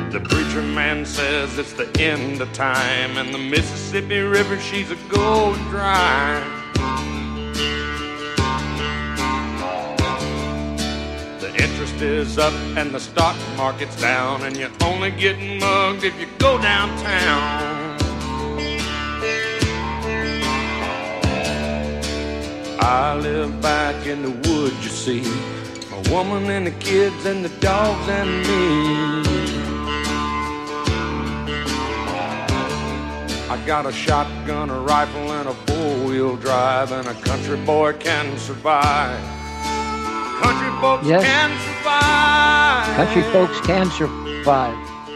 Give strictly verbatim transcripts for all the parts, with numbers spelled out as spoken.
The preacher man says it's the end of time, and the Mississippi River, she's a going dry. The interest is up and the stock market's down, and you're only getting mugged if you go downtown. I live back in the woods, you see, a woman and the kids and the dogs and me. I got a shotgun, a rifle, and a four-wheel drive, and a country boy can survive. Country folks yes. can survive. Country folks can survive.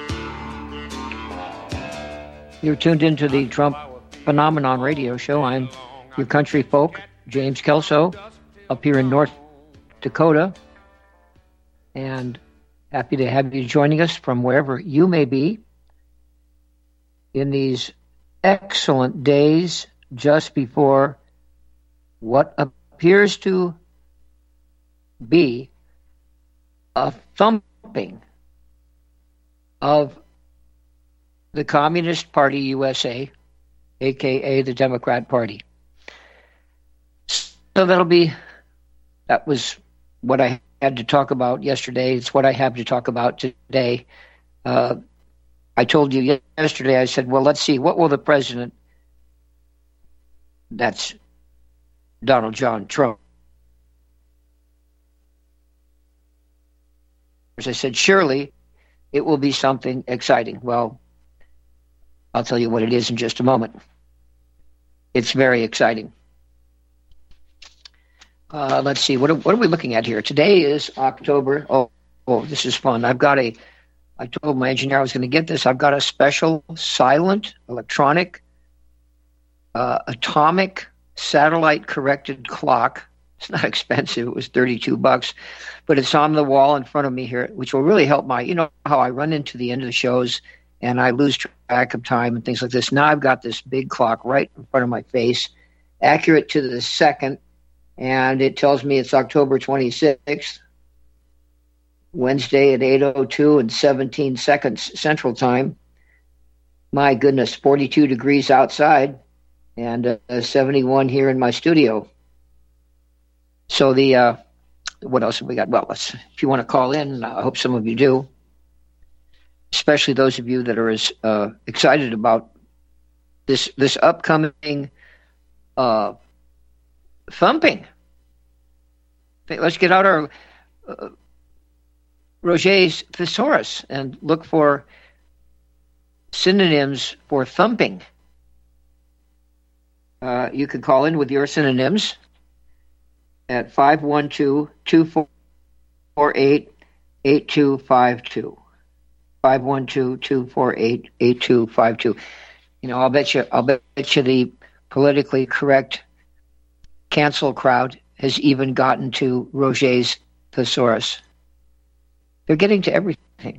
You're tuned into the Trump Phenomenon radio show. I'm your country folk, James Kelso, up here in North Dakota, and happy to have you joining us from wherever you may be in these excellent days just before what appears to be a thumping of the Communist Party U S A, a k a the Democrat Party. So that'll be, that was what I had to talk about yesterday. It's what I have to talk about today. Uh, I told you yesterday, I said, well, let's see, what will the president, that's Donald John Trump. As I said, surely it will be something exciting. Well, I'll tell you what it is in just a moment. It's very exciting. Uh, let's see, what are, what are we looking at here? Today is October. Oh, oh, this is fun. I've got a, I told my engineer I was going to get this. I've got a special silent, electronic, uh, atomic, satellite-corrected clock. It's not expensive. It was thirty-two bucks. But it's on the wall in front of me here, which will really help my, you know how I run into the end of the shows and I lose track of time and things like this. Now I've got this big clock right in front of my face, accurate to the second. And it tells me it's October twenty-sixth, Wednesday at eight oh two and seventeen seconds Central Time. My goodness, forty-two degrees outside and uh, seventy-one here in my studio. So the, uh, what else have we got? Well, let's, if you want to call in, I hope some of you do, especially those of you that are as uh, excited about this, this upcoming uh thumping. Let's get out our uh, Roget's Thesaurus and look for synonyms for thumping. Uh, you can call in with your synonyms at five one two, two four eight, eight two five two. five one two, two four eight, eight two five two. You know, I'll bet you, I'll bet you the politically correct cancel crowd has even gotten to Roget's Thesaurus. They're getting to everything.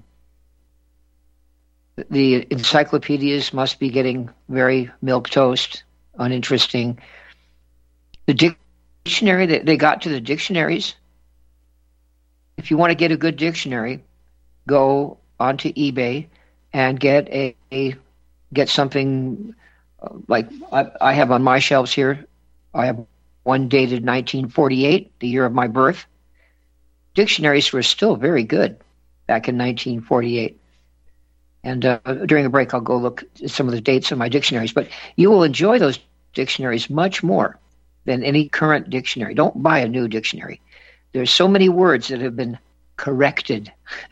The encyclopedias must be getting very milquetoast, uninteresting. The dictionary, they, they got to the dictionaries. If you want to get a good dictionary, go onto eBay and get a, a get something uh, like I, I have on my shelves here. I have one dated nineteen forty-eight, the year of my birth. Dictionaries were still very good back in nineteen forty-eight. And uh, during the break, I'll go look at some of the dates of my dictionaries. But you will enjoy those dictionaries much more than any current dictionary. Don't buy a new dictionary. There's so many words that have been corrected.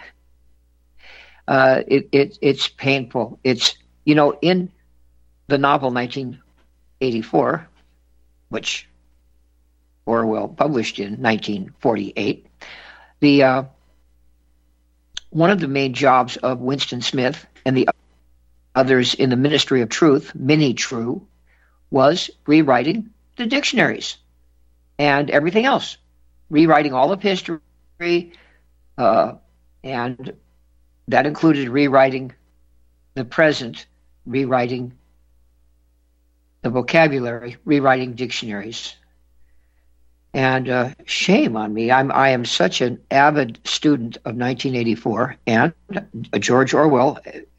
uh, it, it it's painful. It's, you know, in the novel nineteen eighty-four, which Orwell published in nineteen forty-eight, the uh, one of the main jobs of Winston Smith and the others in the Ministry of Truth, Mini True, was rewriting the dictionaries and everything else, rewriting all of history, uh, and that included rewriting the present, rewriting the vocabulary, rewriting dictionaries. And uh, shame on me. I'm I am such an avid student of nineteen eighty-four and uh, George Orwell.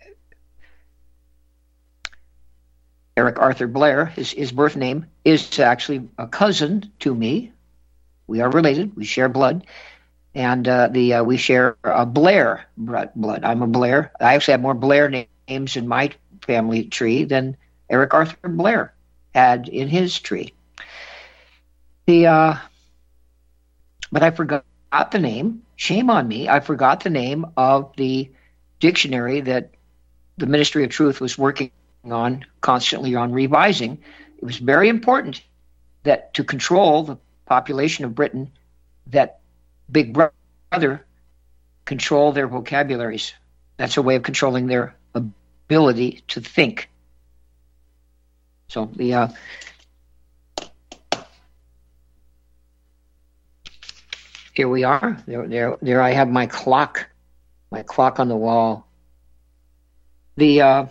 Eric Arthur Blair, his, his birth name, is actually a cousin to me. We are related. We share blood. And uh, the uh, we share a Blair blood. I'm a Blair. I actually have more Blair names in my family tree than Eric Arthur Blair had in his tree. The uh, but I forgot the name. Shame on me. I forgot the name of the dictionary that the Ministry of Truth was working on constantly on revising. It was very important that to control the population of Britain, that Big Brother control their vocabularies. That's a way of controlling their ability to think. So the uh, here we are. There, there, there. I have my clock, my clock on the wall. The uh,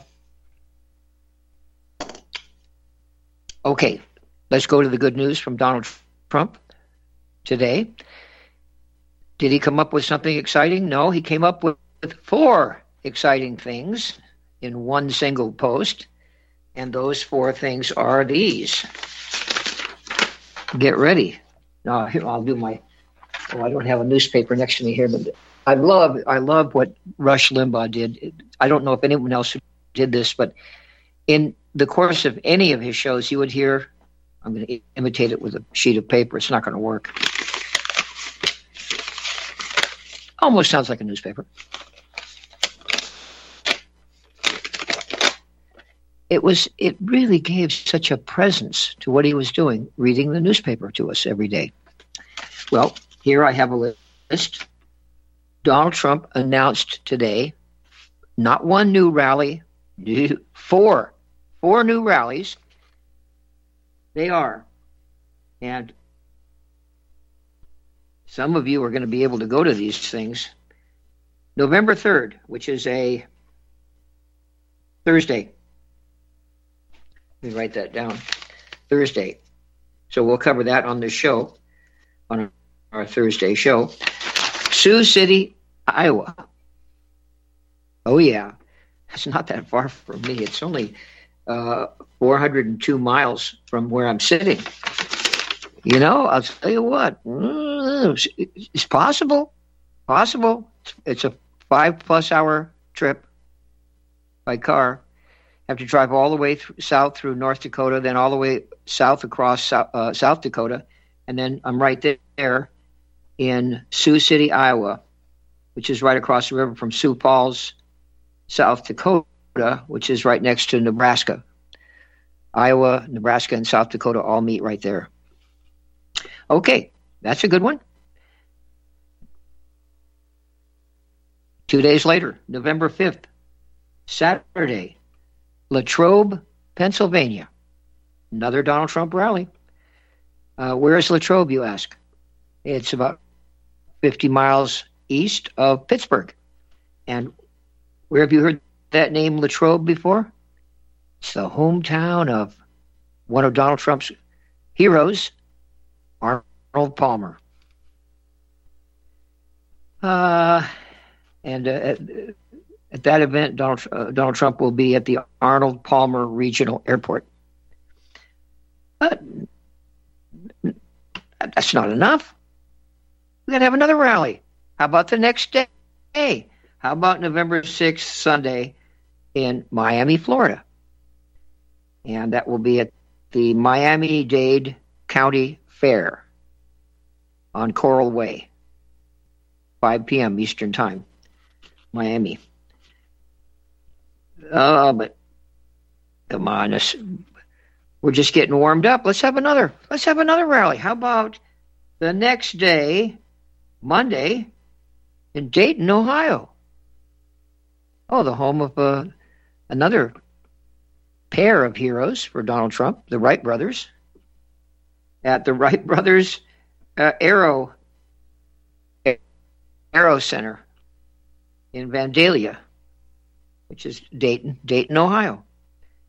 okay. Let's go to the good news from Donald Trump today. Did he come up with something exciting? No, he came up with four exciting things in one single post. And those four things are these. Get ready. Now, here, I'll do my, oh, I don't have a newspaper next to me here, but I love, I love what Rush Limbaugh did. I don't know if anyone else did this, but in the course of any of his shows, you would hear, I'm going to imitate it with a sheet of paper. It's not going to work. Almost sounds like a newspaper. It was. It really gave such a presence to what he was doing, reading the newspaper to us every day. Well, here I have a list. Donald Trump announced today not one new rally, four, four new rallies. They are, and some of you are going to be able to go to these things. November third, which is a Thursday. Let me write that down. Thursday. So we'll cover that on this show, on our Thursday show. Sioux City, Iowa. Oh, yeah. It's not that far from me. It's only uh, four hundred two miles from where I'm sitting. You know, I'll tell you what, it's possible, possible. It's a five plus hour trip by car. Have to drive all the way th- south through North Dakota, then all the way south across uh, South Dakota. And then I'm right there in Sioux City, Iowa, which is right across the river from Sioux Falls, South Dakota, which is right next to Nebraska. Iowa, Nebraska, and South Dakota all meet right there. Okay, that's a good one. Two days later, November fifth, Saturday, Latrobe, Pennsylvania. Another Donald Trump rally. Uh, where is Latrobe, you ask? It's about fifty miles east of Pittsburgh. And where have you heard that name Latrobe before? It's the hometown of one of Donald Trump's heroes, Arnold Palmer. Uh, and uh, at, at that event, Donald, uh, Donald Trump will be at the Arnold Palmer Regional Airport. But that's not enough. We got to have another rally. How about the next day? How about November sixth, Sunday, in Miami, Florida? And that will be at the Miami-Dade County Fair on Coral Way, five p.m. Eastern Time, Miami. Oh, but come on, this, we're just getting warmed up. Let's have another. Let's have another rally. How about the next day, Monday, in Dayton, Ohio? Oh, the home of uh, another pair of heroes for Donald Trump, the Wright brothers, at the Wright Brothers uh, Aero Aero Center in Vandalia, which is Dayton, Dayton, Ohio.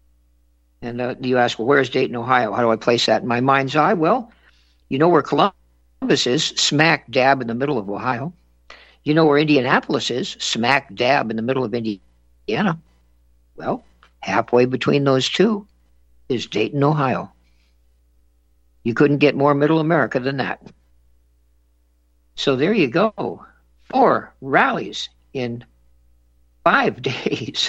And uh, you ask, well, where's Dayton, Ohio? How do I place that in my mind's eye? Well, you know where Columbus Columbus is? Smack dab in the middle of Ohio. You know where Indianapolis is? Smack dab in the middle of Indiana. Well, halfway between those two is Dayton, Ohio. You couldn't get more middle America than that. So there you go. Four rallies in five days.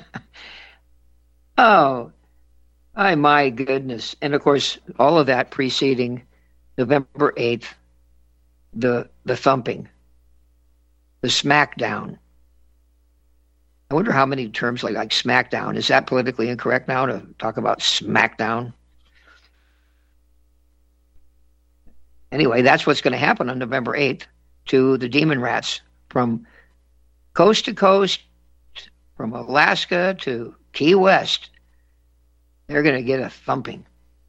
Oh, oh, my goodness. And of course, all of that preceding November eighth, the the thumping, the smackdown. I wonder how many terms like, like smackdown. Is that politically incorrect now to talk about smackdown? Anyway, that's what's going to happen on November eighth to the Demon Rats from coast to coast, from Alaska to Key West. They're going to get a thumping.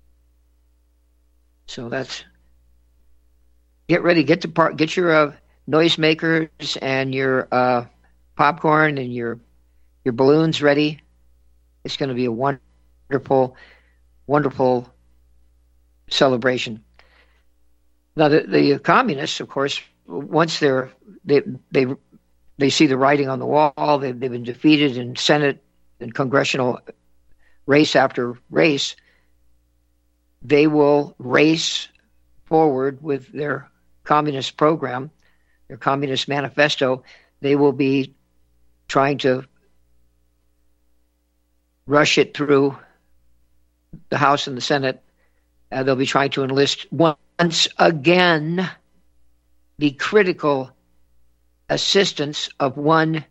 So that's, get ready, get the part, get your uh, noisemakers and your uh, popcorn and your your balloons ready. It's going to be a wonderful, wonderful celebration. Now, the, the communists, of course, once they're they they they see the writing on the wall, they've, they've been defeated in Senate and congressional race after race. They will race forward with their communist program, their communist manifesto. They will be trying to rush it through the House and the Senate. Uh, they'll be trying to enlist once again the critical assistance of one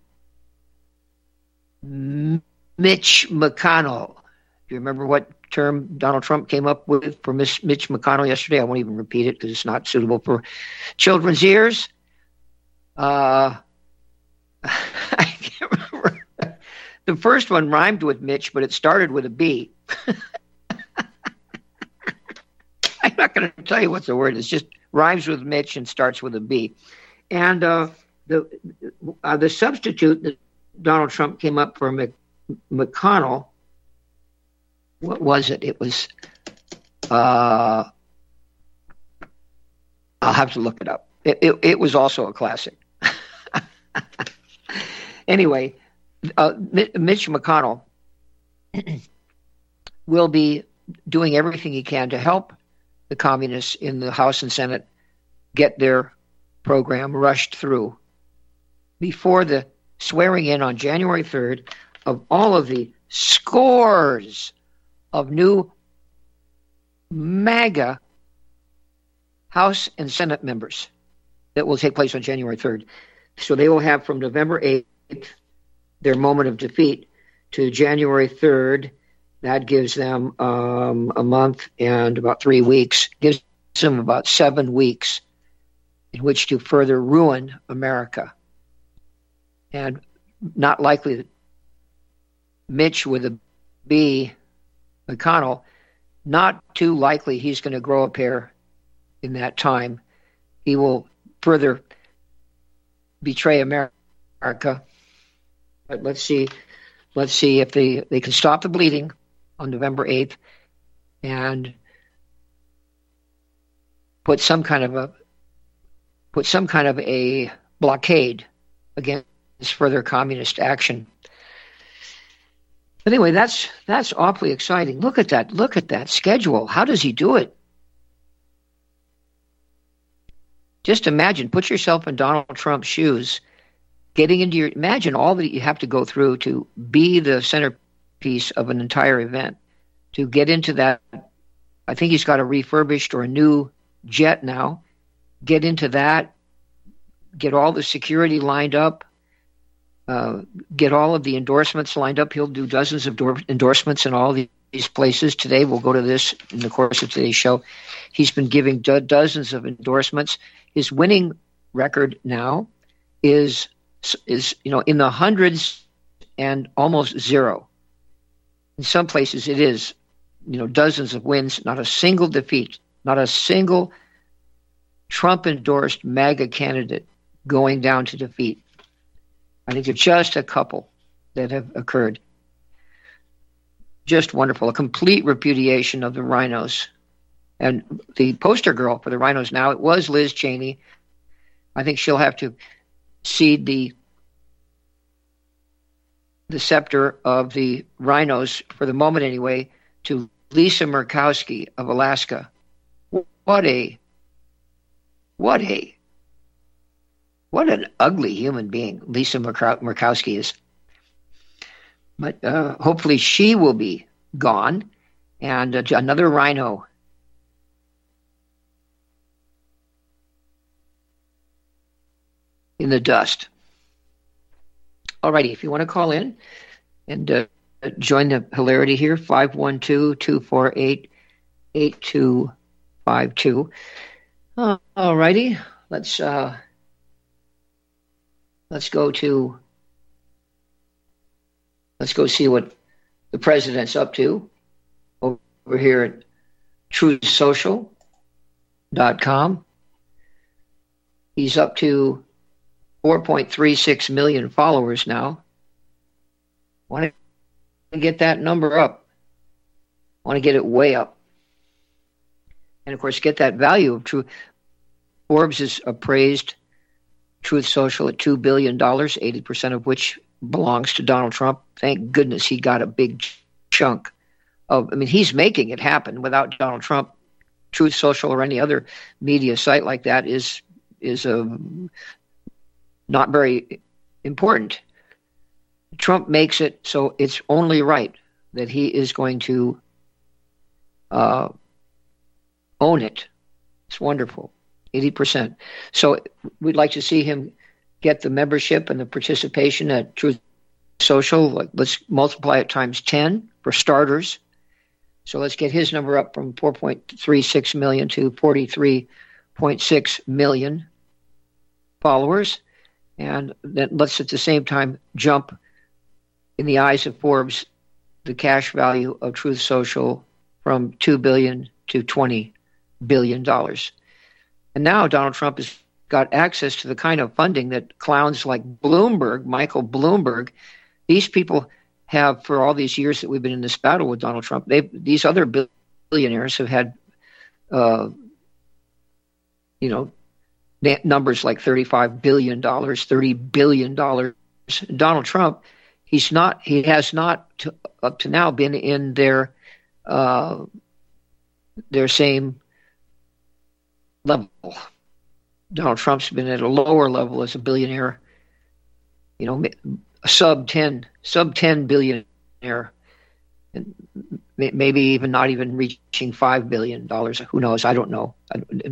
Mitch McConnell. Do you remember what term Donald Trump came up with for Mitch McConnell yesterday? I won't even repeat it because it's not suitable for children's ears. Uh, I can't remember. The first one rhymed with Mitch, but it started with a B. I'm not going to tell you what's the word. It's just rhymes with Mitch and starts with a B. And uh, the uh, the substitute that Donald Trump came up for Mc, McConnell, what was it? It was, uh, I'll have to look it up. It, it, it was also a classic. Anyway, uh, Mitch McConnell will be doing everything he can to help the communists in the House and Senate get their program rushed through before the swearing in on January third of all of the scores of new MAGA House and Senate members that will take place on January third. So they will have from November eighth, their moment of defeat, to January third. That gives them um, a month and about three weeks, gives them about seven weeks in which to further ruin America. And not likely that Mitch with a B, McConnell, not too likely he's going to grow a pair in that time. He will further betray America. But let's see, let's see if they, they can stop the bleeding on November eighth and put some kind of a put some kind of a blockade against further communist action. But anyway, that's that's awfully exciting. Look at that, look at that schedule. How does he do it? Just imagine, put yourself in Donald Trump's shoes, getting into your, imagine all that you have to go through to be the centerpiece of an entire event, to get into that. I think he's got a refurbished or a new jet now. Get into that, get all the security lined up, uh, get all of the endorsements lined up. He'll do dozens of door- endorsements in all these places. Today, we'll go to this in the course of today's show. He's been giving do- dozens of endorsements. His winning record now is is you know in the hundreds and almost zero. In some places, it is you know dozens of wins, not a single defeat, not a single Trump-endorsed MAGA candidate going down to defeat. I think there's just a couple that have occurred. Just wonderful. A complete repudiation of the rhinos And the poster girl for the rhinos now, it was Liz Cheney. I think she'll have to cede the the scepter of the rhinos, for the moment anyway, to Lisa Murkowski of Alaska. What a, what a, what an ugly human being Lisa Murkowski is. But uh, hopefully she will be gone, and uh, another rhino in the dust. Alrighty, if you want to call in and uh, join the hilarity here, five one two, two four eight, eight two five two. Uh, alrighty, let's uh, let's go to let's go see what the president's up to over here at truth social dot com. He's up to four point three six million followers now. Want to get that number up. Want to get it way up. And of course, get that value of Truth. Forbes has appraised Truth Social at two billion dollars, eighty percent of which belongs to Donald Trump. Thank goodness he got a big chunk of, I mean, he's making it happen. Without Donald Trump, Truth Social or any other media site like that is is a not very important. Trump makes it so it's only right that he is going to uh, own it. It's wonderful, eighty percent. So we'd like to see him get the membership and the participation at Truth Social. Like, let's multiply it times ten for starters. So let's get his number up from four point three six million to forty-three point six million followers. And then let's at the same time jump, in the eyes of Forbes, the cash value of Truth Social from two billion dollars to twenty billion dollars. And now Donald Trump has got access to the kind of funding that clowns like Bloomberg, Michael Bloomberg, these people have, for all these years that we've been in this battle with Donald Trump, they these other billionaires have had, uh, you know, numbers like thirty-five billion dollars, thirty billion dollars. Donald Trump, he's not, he has not to, up to now been in their, uh, their same level. Donald Trump's been at a lower level as a billionaire, you know, a sub ten, sub ten billionaire, and maybe even not even reaching five billion dollars. Who knows? I don't know.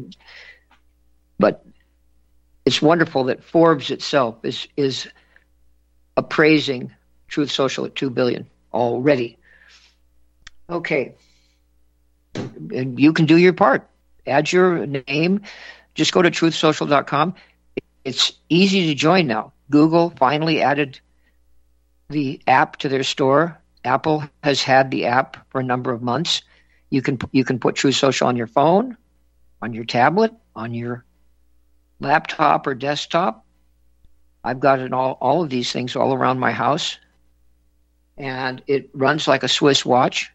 But it's wonderful that Forbes itself is is appraising Truth Social at two billion dollars already. Okay. And you can do your part. Add your name. Just go to truth social dot com. It's easy to join now. Google finally added the app to their store. Apple has had the app for a number of months. You can you can put Truth Social on your phone, on your tablet, on your laptop or desktop. I've got it all, all of these things all around my house. And it runs like a Swiss watch.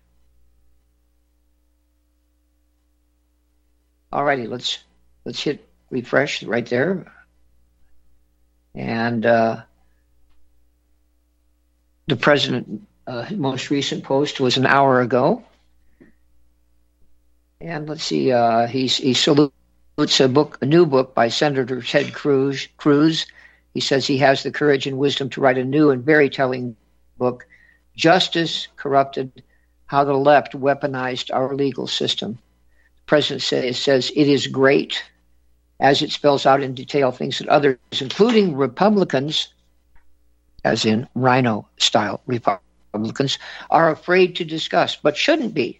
Alrighty, let's let's hit refresh right there. And uh, the president, uh, his most recent post was an hour ago. And let's see, uh, he's, he salutes a book, a new book by Senator Ted Cruz. Cruz. He says he has the courage and wisdom to write a new and very telling book, Justice Corrupted: How the Left Weaponized Our Legal System. The president says, says it is great, as it spells out in detail things that others, including Republicans, as in rhino-style Republicans, are afraid to discuss, but shouldn't be.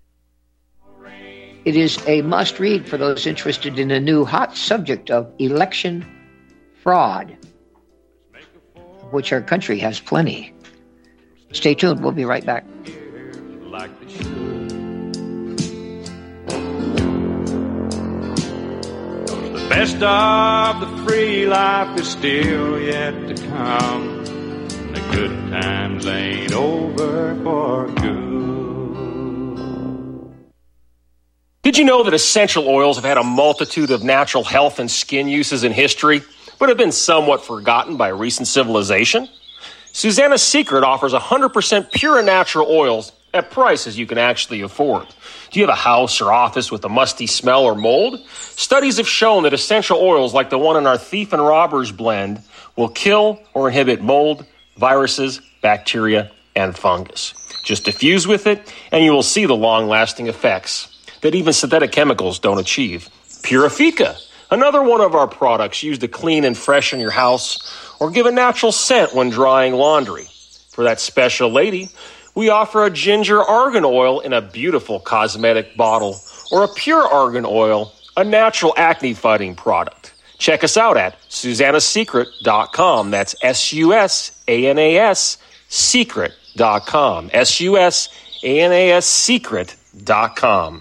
It is a must-read for those interested in a new hot subject of election fraud, of which our country has plenty. Stay tuned. We'll be right back. Like the best of the free life is still yet to come. The good times ain't over for good. Did you know that essential oils have had a multitude of natural health and skin uses in history, but have been somewhat forgotten by recent civilization? Susanna's Secret offers one hundred percent pure and natural oils at prices you can actually afford. Do you have a house or office with a musty smell or mold? Studies have shown that essential oils like the one in our Thief and Robbers blend will kill or inhibit mold, viruses, bacteria, and fungus. Just diffuse with it, and you will see the long-lasting effects that even synthetic chemicals don't achieve. Purifica, another one of our products used to clean and freshen your house or give a natural scent when drying laundry. For that special lady, we offer a ginger argan oil in a beautiful cosmetic bottle or a pure argan oil, a natural acne-fighting product. Check us out at susanna secret dot com. That's S U S A N A S secret dot com. S U S A N A S secret dot com.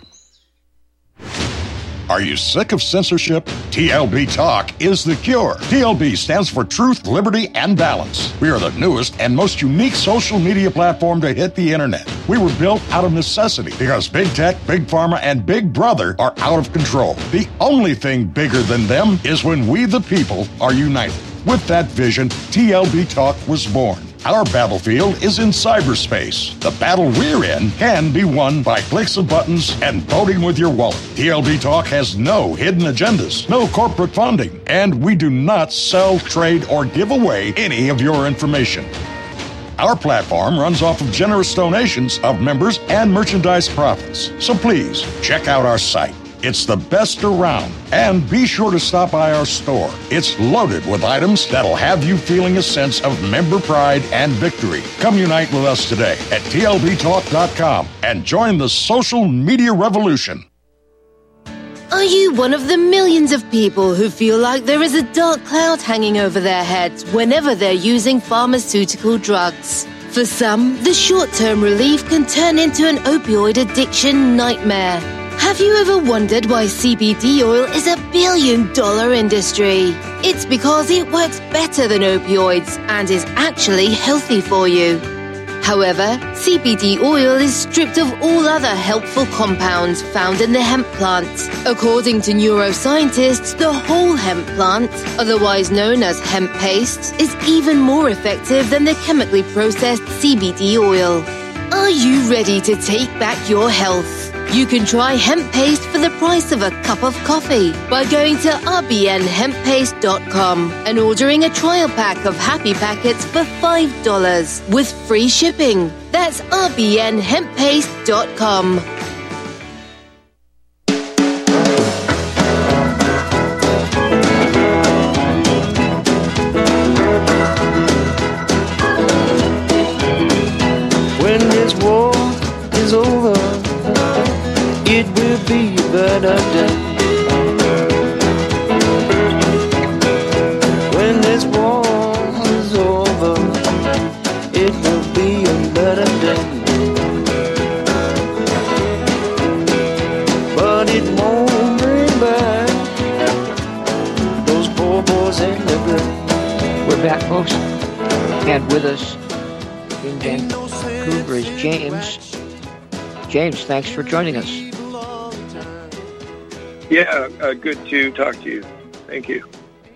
Are you sick of censorship? T L B Talk is the cure. T L B stands for Truth, Liberty, and Balance. We are the newest and most unique social media platform to hit the internet. We were built out of necessity because big tech, big pharma, and big brother are out of control. The only thing bigger than them is when we the people are united. With that vision, T L B Talk was born. Our battlefield is in cyberspace. The battle we're in can be won by clicks of buttons and voting with your wallet. T L B Talk has no hidden agendas, no corporate funding, and we do not sell, trade, or give away any of your information. Our platform runs off of generous donations of members and merchandise profits. So please, check out our site. It's the best around. And be sure to stop by our store. It's loaded with items that'll have you feeling a sense of member pride and victory. Come unite with us today at T L B talk dot com and join the social media revolution. Are you one of the millions of people who feel like there is a dark cloud hanging over their heads whenever they're using pharmaceutical drugs? For some, the short-term relief can turn into an opioid addiction nightmare. Have you ever wondered why C B D oil is a billion-dollar industry? It's because it works better than opioids and is actually healthy for you. However, C B D oil is stripped of all other helpful compounds found in the hemp plant. According to neuroscientists, the whole hemp plant, otherwise known as hemp paste, is even more effective than the chemically processed C B D oil. Are you ready to take back your health? You can try hemp paste for the price of a cup of coffee by going to r b n hemp paste dot com and ordering a trial pack of happy packets for five dollars with free shipping. That's r b n hemp paste dot com. When this war is over, it will be a better day. When this war is over, it will be a better day. But it won't bring back those poor boys in the grave. We're back, folks. And with us in Vancouver is James. James, thanks for joining us. Yeah, uh, good to talk to you. Thank you.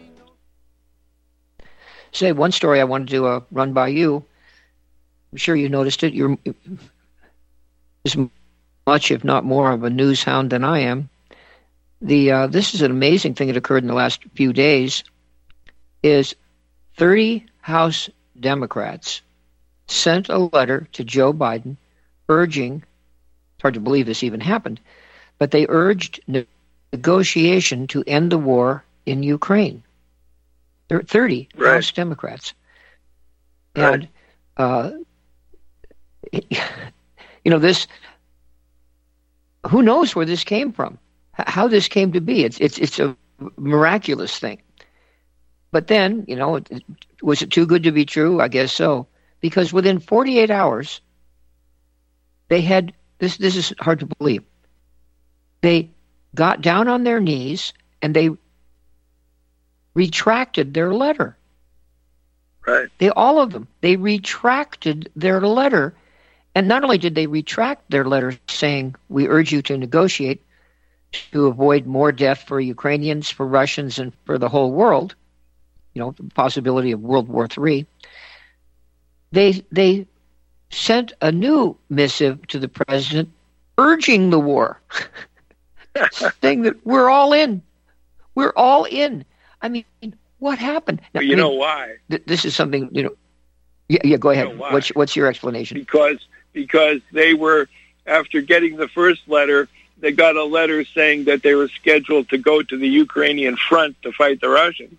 Say, one story I wanted to uh, run by you. I'm sure you noticed it. You're as much, if not more, of a news hound than I am. The uh, this is an amazing thing that occurred in the last few days. Is thirty House Democrats sent a letter to Joe Biden urging, it's hard to believe this even happened, but they urged ne- negotiation to end the war in Ukraine. There are thirty right. House Democrats. Right. And, uh, you know, this, who knows where this came from, how this came to be. It's, it's, it's a miraculous thing. But then, you know, was it too good to be true? I guess so. Because within forty-eight hours, they had, this This is hard to believe, they got down on their knees and they retracted their letter. Right. They, all of them, they retracted their letter. And not only did they retract their letter saying, we urge you to negotiate, to avoid more death for Ukrainians, for Russians, and for the whole world, you know, the possibility of World War Three, they they sent a new missive to the president urging the war, saying that we're all in. We're all in. I mean, what happened? Now, Well, you I mean, know why? th- this is something, you know. Yeah, yeah go ahead. You know why? what's, what's your explanation? Because because they were, after getting the first letter, they got a letter saying that they were scheduled to go to the Ukrainian front to fight the Russians.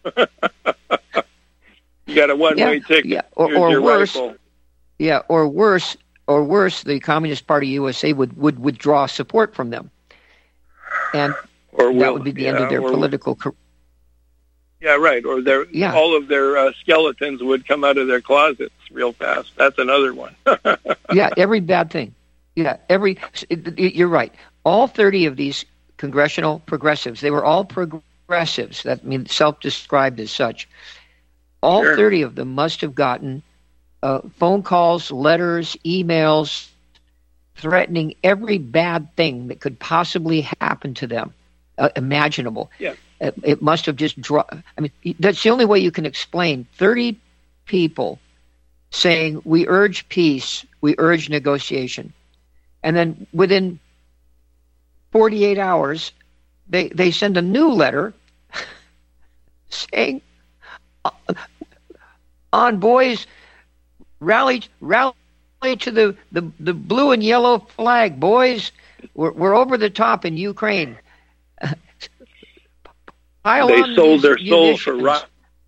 You got a one-way Yeah, ticket. yeah. Or, Here's or your worse, rifle. yeah, or worse, or worse, the Communist Party U S A would, would withdraw support from them, and Or that will, would be the yeah, end of their or- political career. Yeah, right. Or their Yeah. all of their uh, skeletons would come out of their closets real fast. That's another one. Yeah, every bad thing. Yeah, every. You're right. All thirty of these congressional progressives, they were all progressives. That means self-described as such. All Sure. thirty of them must have gotten uh, phone calls, letters, emails, threatening every bad thing that could possibly happen to them, uh, imaginable. Yeah. It, it must have just drawn. I mean, that's the only way you can explain thirty people saying, we urge peace, we urge negotiation. And then within forty-eight hours, they, they send a new letter saying, on boys, rally, rally to the, the, the blue and yellow flag, boys. We're, we're over the top in Ukraine. Pile They on sold these their soul for munitions. rock.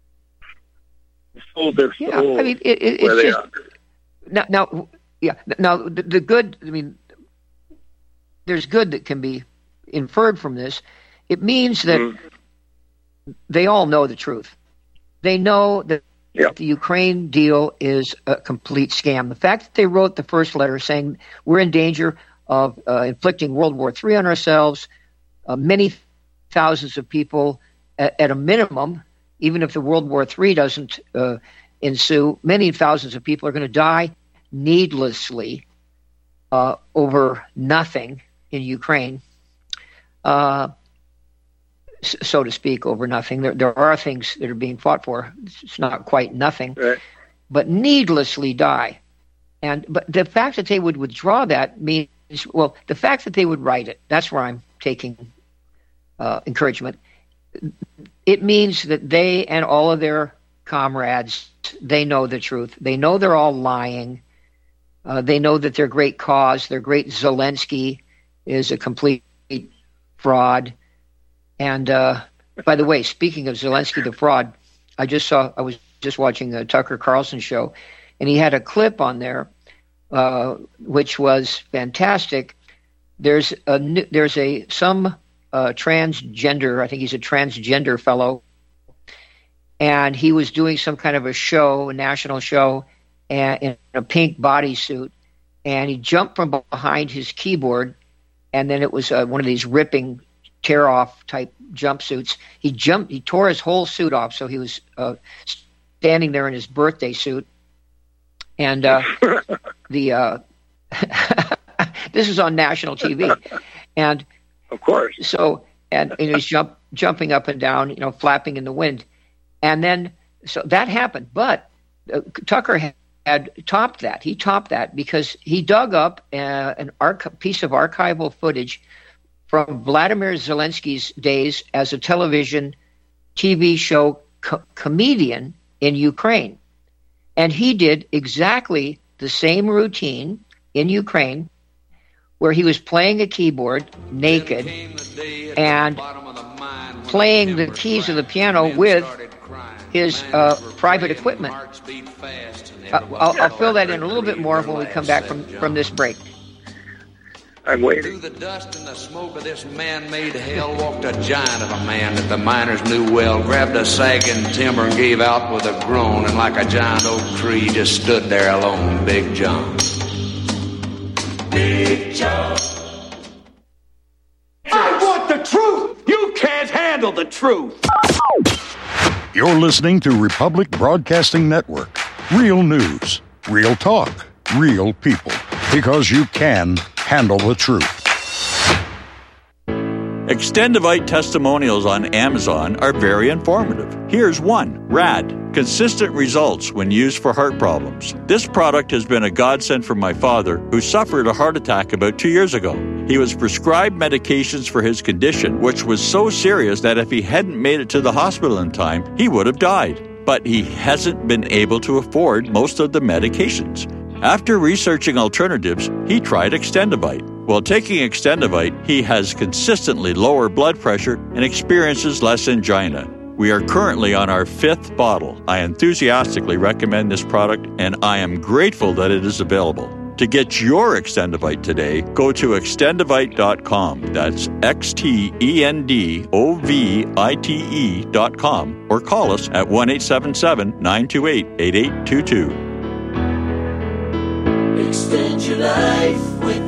Sold their Yeah, soul I mean, it, it, where it's they just are. now, now, yeah. Now, the, the good. I mean, there's good that can be inferred from this. It means that Mhm. they all know the truth. They know that Yeah. the Ukraine deal is a complete scam. The fact that they wrote the first letter saying we're in danger of uh, inflicting World War Three on ourselves, uh, many thousands of people at, at a minimum, even if the World War Three doesn't uh, ensue, many thousands of people are going to die needlessly uh, over nothing in Ukraine, uh, s- so to speak, over nothing. There, there are things that are being fought for. It's not quite nothing, Right. but needlessly die. And but the fact that they would withdraw that means, well, the fact that they would write it, that's where I'm taking uh, encouragement. It means that they and all of their comrades, they know the truth. They know they're all lying. Uh, they know that their great cause, their great Zelensky, is a complete fraud. And uh, by the way, speaking of Zelensky, the fraud, I just saw, I was just watching the Tucker Carlson show, and he had a clip on there, uh, which was fantastic. There's a new- there's a some uh, transgender, I think he's a transgender fellow, and he was doing some kind of a show, a national show, and in a pink bodysuit, and he jumped from behind his keyboard, and then it was uh, one of these ripping tear-off type jumpsuits. He jumped, he tore his whole suit off, so he was uh, standing there in his birthday suit, and uh, the uh, this is on national T V, and Of course. so and, and he's jump jumping up and down, you know, flapping in the wind, and then so that happened. But uh, Tucker had, had topped that. He topped that because he dug up uh, an arch- piece of archival footage from Vladimir Zelensky's days as a television T V show co- comedian in Ukraine. And he did exactly the same routine in Ukraine where he was playing a keyboard naked and playing the keys of the piano with his uh, private equipment. Uh, I'll, I'll fill that in a little bit more when we come back from, from this break. I'm waiting. Through the dust and the smoke of this man-made hell walked a giant of a man that the miners knew well, grabbed a sagging timber and gave out with a groan, and like a giant oak tree just stood there alone, Big John. Big John. I want the truth! You can't handle the truth! You're listening to Republic Broadcasting Network. Real news, real talk, real people. Because you can handle the truth. Extendivite testimonials on Amazon are very informative. Here's one, RAD, consistent results when used for heart problems. This product has been a godsend for my father, who suffered a heart attack about two years ago. He was prescribed medications for his condition, which was so serious that if he hadn't made it to the hospital in time, he would have died. But he hasn't been able to afford most of the medications. After researching alternatives, he tried Extendivite. While taking Extendivite, he has consistently lower blood pressure and experiences less angina. We are currently on our fifth bottle. I enthusiastically recommend this product, and I am grateful that it is available. To get your Extendivite today, go to extendivite dot com. That's X T E N D O V I T E dot com, or call us at one eight seven seven, nine two eight, eight eight two two. Extend your life with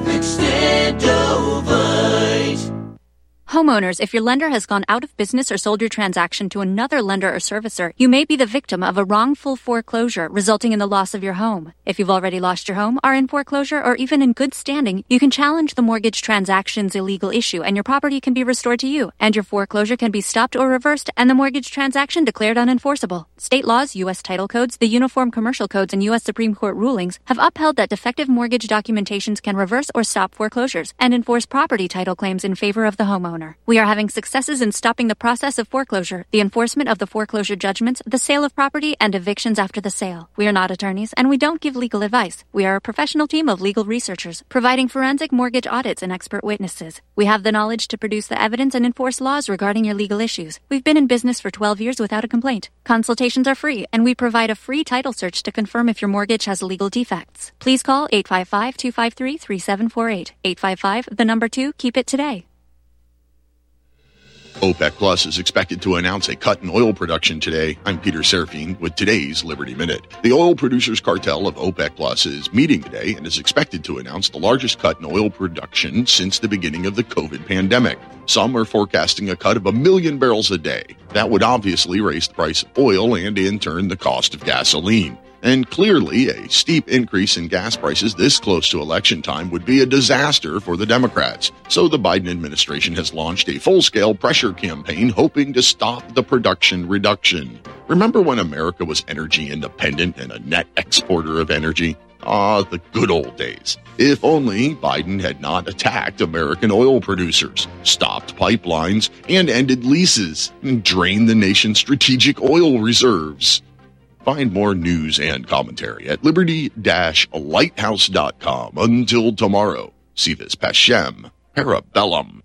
Extendovite. Homeowners, if your lender has gone out of business or sold your transaction to another lender or servicer, you may be the victim of a wrongful foreclosure resulting in the loss of your home. If you've already lost your home, are in foreclosure, or even in good standing, you can challenge the mortgage transaction's illegal issue and your property can be restored to you, and your foreclosure can be stopped or reversed and the mortgage transaction declared unenforceable. State laws, U S title codes, the Uniform Commercial Codes, and U S Supreme Court rulings have upheld that defective mortgage documentations can reverse or stop foreclosures and enforce property title claims in favor of the homeowner. We are having successes in stopping the process of foreclosure, the enforcement of the foreclosure judgments, the sale of property, and evictions after the sale. We are not attorneys, and we don't give legal advice. We are a professional team of legal researchers, providing forensic mortgage audits and expert witnesses. We have the knowledge to produce the evidence and enforce laws regarding your legal issues. We've been in business for twelve years without a complaint. Consultations are free, and we provide a free title search to confirm if your mortgage has legal defects. Please call eight five five, two five three, three seven four eight. eight five five, the number two, keep it today. OPEC Plus is expected to announce a cut in oil production today. I'm Peter Serafine with today's Liberty Minute. The oil producers cartel of OPEC Plus is meeting today and is expected to announce the largest cut in oil production since the beginning of the COVID pandemic. Some are forecasting a cut of a million barrels a day. That would obviously raise the price of oil and, in turn, the cost of gasoline. And clearly, a steep increase in gas prices this close to election time would be a disaster for the Democrats. So the Biden administration has launched a full-scale pressure campaign hoping to stop the production reduction. Remember when America was energy independent and a net exporter of energy? Ah, the good old days. If only Biden had not attacked American oil producers, stopped pipelines, and ended leases, and drained the nation's strategic oil reserves. Find more news and commentary at liberty dash lighthouse dot com. Until tomorrow, si vis pacem, parabellum.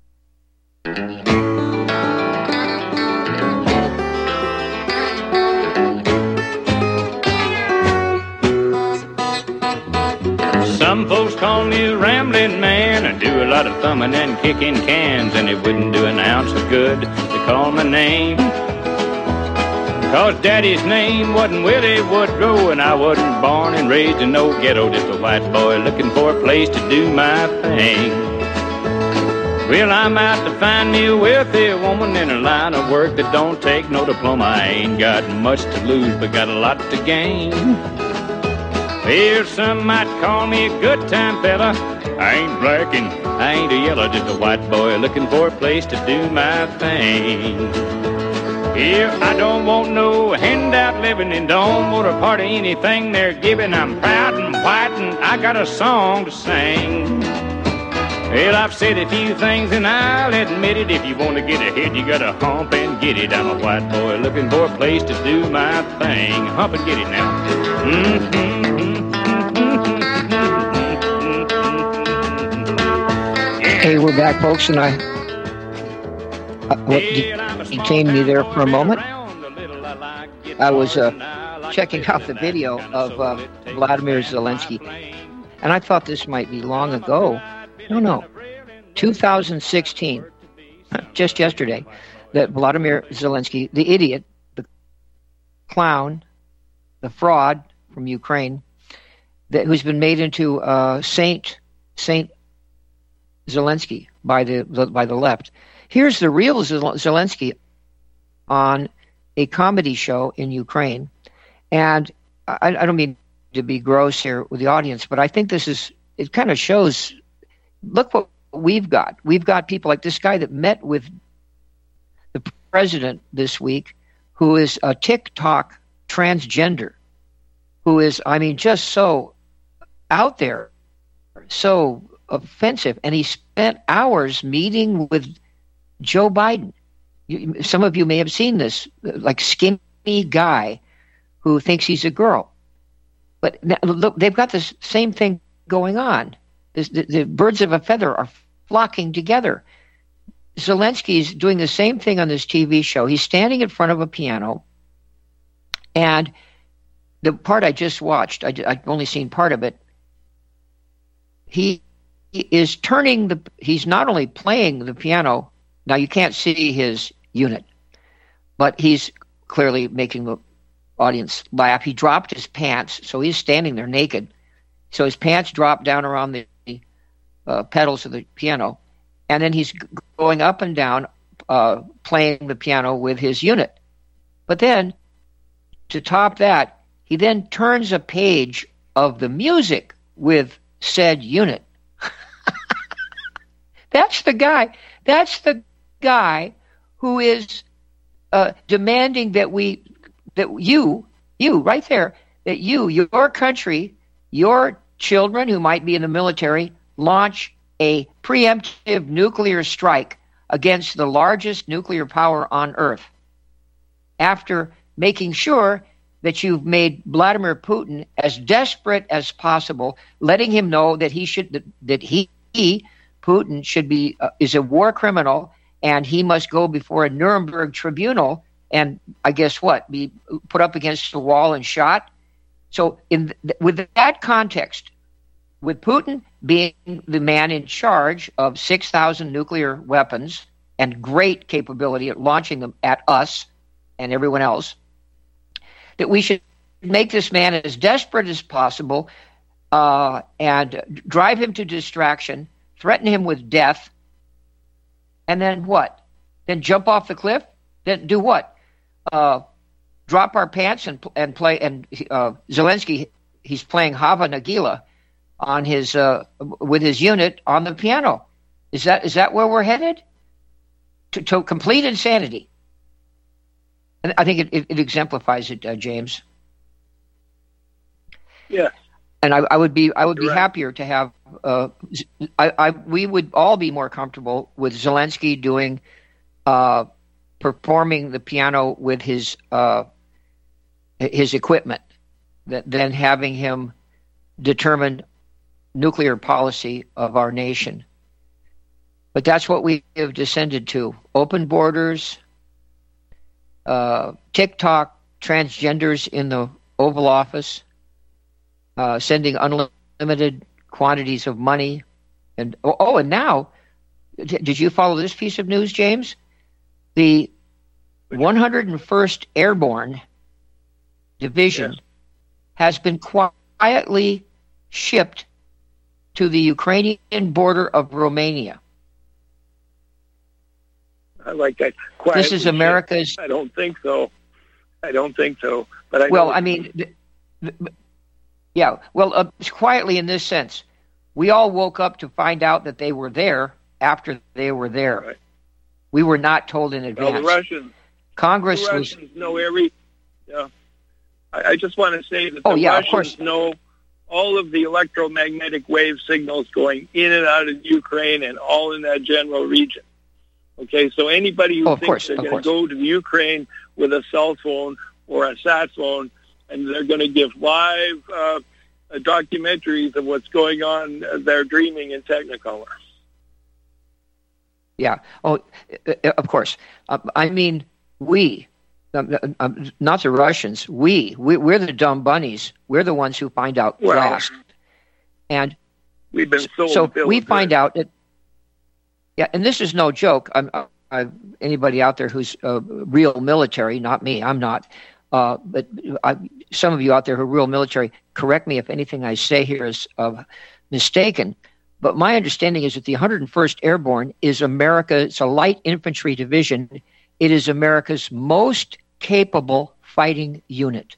Some folks call me a rambling man. I do a lot of thumbing and kicking cans, and it wouldn't do an ounce of good to call my name. Cause Daddy's name wasn't Willie Woodrow, and I wasn't born and raised in no ghetto, just a white boy looking for a place to do my thing. Well, I'm out to find me a wealthy woman in a line of work that don't take no diploma. I ain't got much to lose, but got a lot to gain. Well, some might call me a good time fella. I ain't black and I ain't a yellow, just a white boy looking for a place to do my thing. Yeah, I don't want no handout living and don't want a part of anything they're giving. I'm proud and white and I got a song to sing. Well, I've said a few things and I'll admit it. If you want to get ahead, you gotta hump and get it. I'm a white boy looking for a place to do my thing. Hump and get it now. Mm-hmm. Hey, we're back, folks, and I uh, what detained me there for a moment. I was uh, checking out the video of uh, Vladimir Zelensky, and I thought this might be long ago. No, no, two thousand sixteen, just yesterday, that Vladimir Zelensky, the idiot, the clown, the fraud from Ukraine, that who's been made into uh, Saint Saint Zelensky by the, the by the left. Here's the real Zelensky on a comedy show in Ukraine, and I, I don't mean to be gross here with the audience, but I think this is it. Kind of shows. Look what we've got. We've got people like this guy that met with the president this week, who is a TikTok transgender, who is, I mean, just so out there, so offensive. And he spent hours meeting with Joe Biden. You, some of you may have seen this, like skinny guy who thinks he's a girl. But look, they've got the same thing going on. The, the, the birds of a feather are flocking together. Zelensky's doing the same thing on this T V show. He's standing in front of a piano, and the part I just watched, I, I've only seen part of it, he, he is turning the, he's not only playing the piano, now you can't see his unit, but he's clearly making the audience laugh. He dropped his pants, so he's standing there naked. So his pants drop down around the uh, pedals of the piano, and then he's going up and down uh, playing the piano with his unit. But then, to top that, he then turns a page of the music with said unit. That's the guy. That's the guy who is uh, demanding that we, that you, you right there, that you, your country, your children who might be in the military, launch a preemptive nuclear strike against the largest nuclear power on Earth, after making sure that you've made Vladimir Putin as desperate as possible, letting him know that he should, that, that he, he, Putin, should be uh, is a war criminal, and he must go before a Nuremberg tribunal, and I guess what, be put up against the wall and shot. So, in th- with that context, with Putin being the man in charge of six thousand nuclear weapons and great capability at launching them at us and everyone else, that we should make this man as desperate as possible uh, and drive him to distraction, threaten him with death, and then what? Then jump off the cliff? Then do what? Uh, drop our pants and and play? And uh, Zelensky, he's playing Hava Nagila on his uh, with his unit on the piano. Is that is that where we're headed? To, to complete insanity. And I think it, it, it exemplifies it, uh, James. Yeah. And I, I would be I would You're be right. happier to have uh, I, I we would all be more comfortable with Zelensky doing uh, performing the piano with his uh, his equipment that, than having him determine nuclear policy of our nation. But that's what we have descended to: open borders, uh, TikTok, transgenders in the Oval Office. Uh, sending unlimited quantities of money, and oh, oh and now, d- did you follow this piece of news, James? The one hundred first Airborne Division Yes. has been quietly shipped to the Ukrainian border of Romania. I like that. This is America's. I don't think so. I don't think so. But I Well, know I mean. Th- th- Yeah, well, uh, quietly in this sense, we all woke up to find out that they were there after they were there. Right. We were not told in well, advance. the Russians, Congress the was. Russians know every. Yeah, I, I just want to say that Oh, the yeah, of Russians course. know all of the electromagnetic wave signals going in and out of Ukraine and all in that general region. Okay, so anybody who Oh, of thinks course, they're of going course. to go to the Ukraine with a cell phone or a sat phone and they're going to give live uh, documentaries of what's going on, uh, they're dreaming in Technicolor. Yeah. Oh, uh, of course. Uh, I mean, we, um, um, not the Russians. We, we, we're the dumb bunnies. We're the ones who find out Well, last. And We've been sold so a bill we of find goods. out that. Yeah, and this is no joke. I'm, I, anybody out there who's uh, real military, not me, I'm not. Uh, but I, some of you out there who are real military, correct me if anything I say here is uh, mistaken. But my understanding is that the one hundred first Airborne is America. It's a light infantry division. It is America's most capable fighting unit.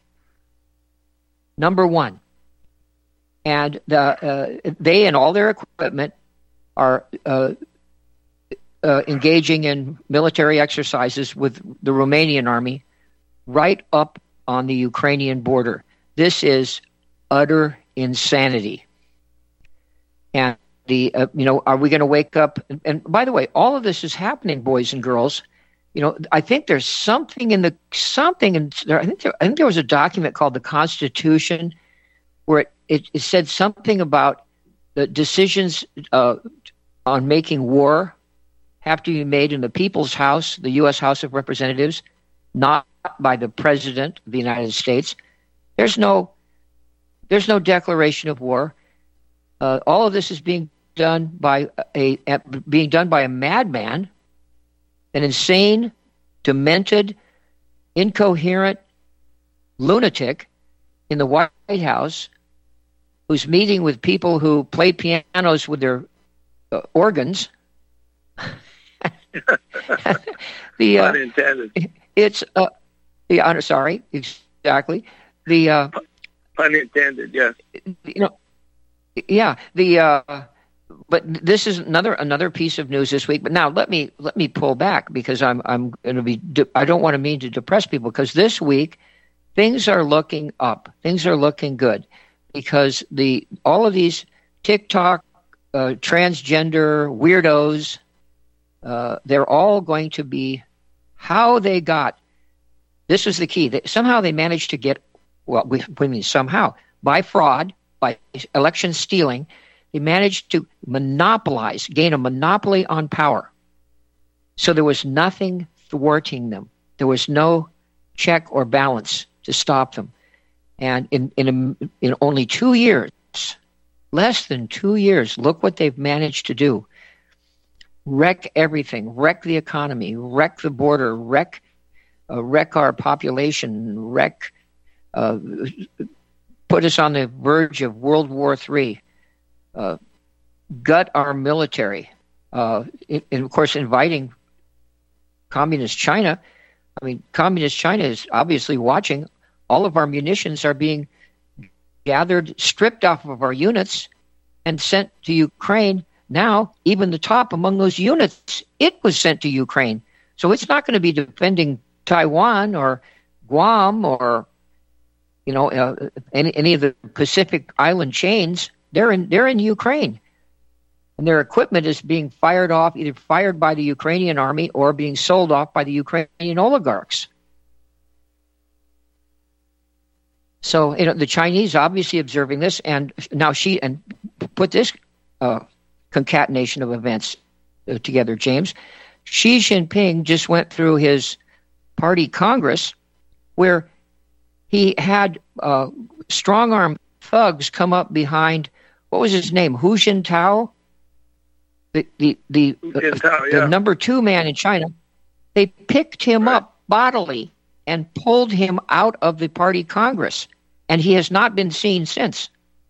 Number one. And the, uh, they and all their equipment are uh, uh, engaging in military exercises with the Romanian army right up on the Ukrainian border. This is utter insanity. And the uh, you know, are we going to wake up? And, and by the way, all of this is happening, boys and girls. You know, I think there's something in the something in there. I think there, I think there was a document called the Constitution where it, it, it said something about the decisions uh, on making war have to be made in the People's House, the U S House of Representatives, not by the President of the United States. There's no there's no declaration of war. Uh, all of this is being done by a, a being done by a madman, an insane, demented, incoherent lunatic in the White House who's meeting with people who play pianos with their uh, organs. the uh, Unintended. It's uh, the uh, sorry, exactly. The uh, pun intended. Yes. You know. Yeah. The. Uh, But this is another another piece of news this week. But now let me let me pull back because I'm I'm going to be de- I don't want to mean to depress people because this week things are looking up. Things are looking good because the all of these TikTok uh, transgender weirdos uh, they're all going to be how they got. This is the key. They, somehow they managed to get well. We, we mean somehow by fraud, by election stealing. They managed to monopolize, gain a monopoly on power. So there was nothing thwarting them. There was no check or balance to stop them. And in in, a, in only two years, less than two years, look what they've managed to do. Wreck everything, wreck the economy, wreck the border, wreck, uh, wreck our population, wreck, uh, put us on the verge of World War Three. Uh, gut our military, uh, and of course inviting communist China. I mean, communist China is obviously watching. All of our munitions are being gathered, stripped off of our units, and sent to Ukraine. Now, even the top among those units, it was sent to Ukraine. So it's not going to be defending Taiwan or Guam or, you know, uh, any, any of the Pacific Island chains. They're in they're in Ukraine, and their equipment is being fired off, either fired by the Ukrainian army or being sold off by the Ukrainian oligarchs. So, you know, the Chinese obviously observing this, and now she and put this uh, concatenation of events uh, together, James. Xi Jinping just went through his party congress, where he had uh, strong-armed thugs come up behind. What was his name? Hu Jintao, the the the, Jintao, the yeah. number two man in China. They picked him right. up bodily and pulled him out of the party congress, and he has not been seen since.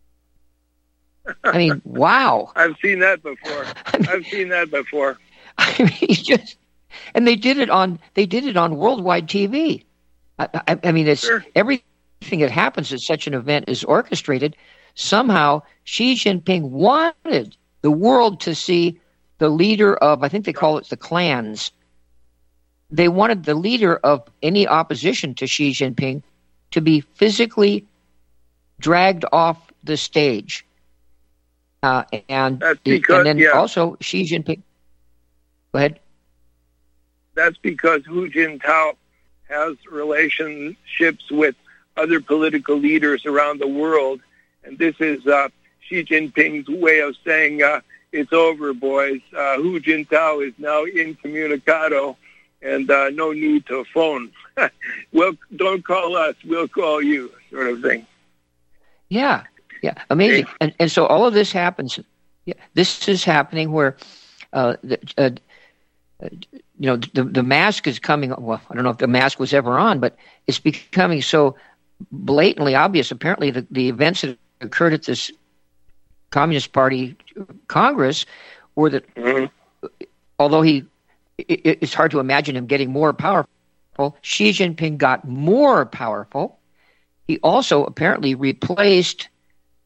I mean, wow! I've seen that before. I mean, I've seen that before. I mean, just and they did it on they did it on worldwide T V. I, I, I mean, it's Sure. everything that happens at such an event is orchestrated. Somehow, Xi Jinping wanted the world to see the leader of, I think they call it the clans. They wanted the leader of any opposition to Xi Jinping to be physically dragged off the stage. Uh, and, That's because, and then yeah. also Xi Jinping. Go ahead. That's because Hu Jintao has relationships with other political leaders around the world. And this is uh, Xi Jinping's way of saying, uh, it's over, boys. Uh, Hu Jintao is now incommunicado, and uh, no need to phone. Well, don't call us, we'll call you, sort of thing. Yeah, yeah, amazing. And and so all of this happens. Yeah, this is happening where, uh, the, uh, uh, you know, the the mask is coming. Well, I don't know if the mask was ever on, but it's becoming so blatantly obvious. Apparently, the, the events that occurred at this Communist Party Congress were that, mm-hmm. although he, it, it's hard to imagine him getting more powerful, Xi Jinping got more powerful. He also apparently replaced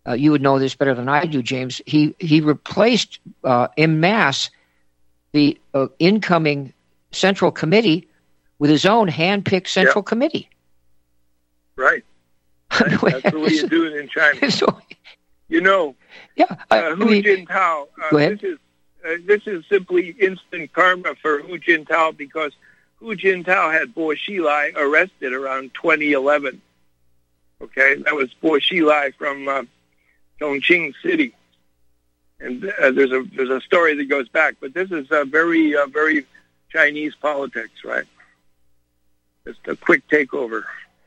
uh, you would know this better than I do, James. He he replaced uh, en masse the uh, incoming Central Committee with his own hand-picked Central yep. Committee. Right. right. That's the way you do it in China. So, you know, yeah, I, uh, Hu I mean, Jintao. Uh, go ahead. This is uh, this is simply instant karma for Hu Jintao because Hu Jintao had Bo Xilai arrested around twenty eleven. Okay, that was Bo Xilai from uh, Chongqing City, and uh, there's a there's a story that goes back, but this is a very uh, very Chinese politics, right? Just a quick takeover.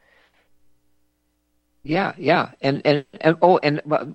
Yeah, yeah, and and, and oh, and uh,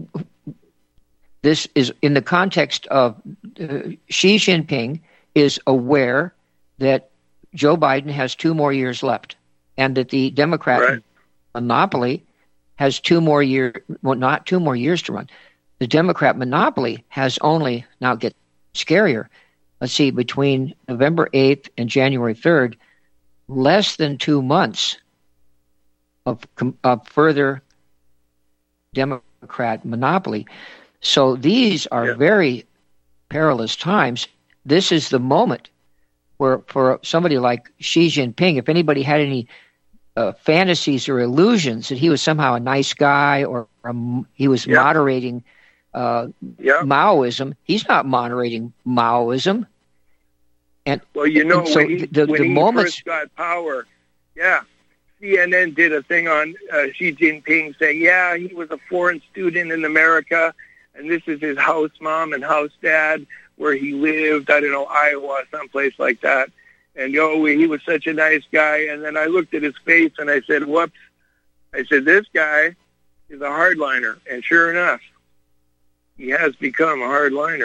this is in the context of uh, Xi Jinping is aware that Joe Biden has two more years left, and that the Democrat right. monopoly has two more years, well, not two more years to run. The Democrat monopoly has only, now it gets scarier, let's see, between November eighth and January third, less than two months of, of further Democrat monopoly. So these are yeah. very perilous times. This is the moment where, for somebody like Xi Jinping, if anybody had any uh, fantasies or illusions that he was somehow a nice guy or um, he was yeah. moderating uh, yeah. Maoism, he's not moderating Maoism. And well, you know, so when he, the, when the he moments, first got power, yeah, C N N did a thing on uh, Xi Jinping saying, yeah, he was a foreign student in America, and this is his house mom and house dad where he lived, I don't know, Iowa, someplace like that. And, yo, he was such a nice guy. And then I looked at his face and I said, whoops. I said, this guy is a hardliner. And sure enough, he has become a hardliner.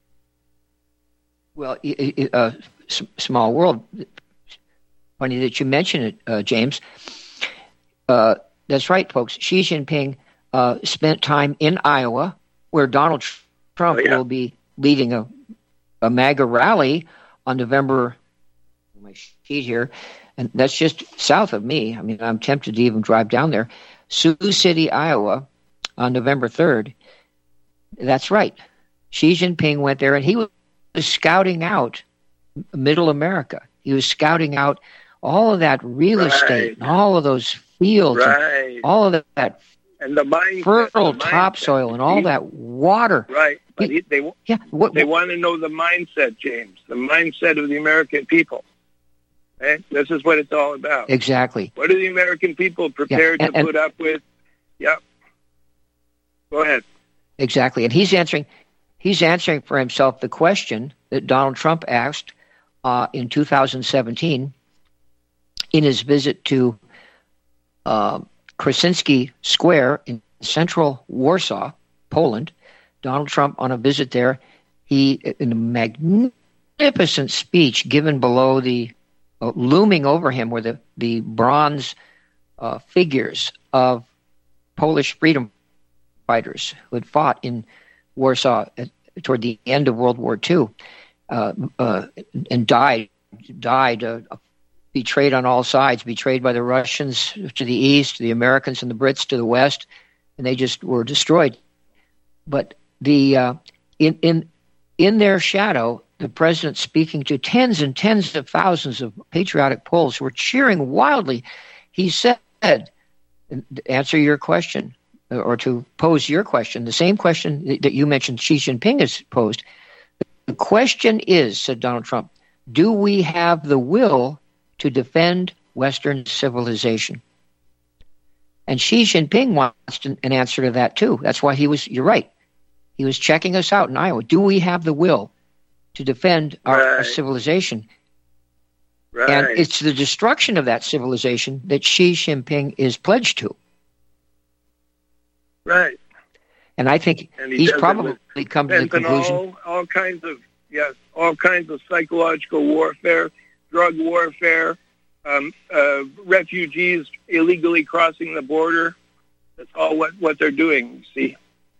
Well, uh, small world. Funny that you mention it, uh, James. Uh, that's right, folks. Xi Jinping uh, spent time in Iowa, where Donald Trump oh, yeah. will be leading a, a MAGA rally on November. My sheet here, and that's just south of me. I mean, I'm tempted to even drive down there. Sioux City, Iowa, on November third. That's right. Xi Jinping went there, and he was scouting out Middle America. He was scouting out all of that real right. estate, and all of those fields, right. and all of that and the mindset, fertile the topsoil, mindset. and all that water. Right, but he, they yeah, what, they want to know the mindset, James, the mindset of the American people. Okay? This is what it's all about. Exactly. What are the American people prepared yeah, and, to and, put up with? Yeah. Go ahead. Exactly, and he's answering. He's answering for himself the question that Donald Trump asked uh, in two thousand seventeen in his visit to uh, Krasinski Square in central Warsaw, Poland. Donald Trump, on a visit there, he, in a magnificent speech given below the, uh, looming over him were the, the bronze uh, figures of Polish freedom fighters who had fought in Warsaw at, toward the end of World War Two, uh, uh, and died, died uh, betrayed on all sides, betrayed by the Russians to the east, the Americans and the Brits to the west, and they just were destroyed. But the uh, in in in their shadow, the president, speaking to tens and tens of thousands of patriotic Poles who were cheering wildly, he said, to answer your question, or to pose your question, the same question that you mentioned Xi Jinping has posed. The question is, said Donald Trump, do we have the will to defend Western civilization? And Xi Jinping wants an answer to that too. That's why he was, you're right, he was checking us out in Iowa. Do we have the will to defend our, right. our civilization? Right. And it's the destruction of that civilization that Xi Jinping is pledged to. Right. And I think and he he's probably come to the conclusion. All, all kinds of, yes, all kinds of psychological warfare, drug warfare, um, uh, refugees illegally crossing the border. That's all what, what they're doing, you see.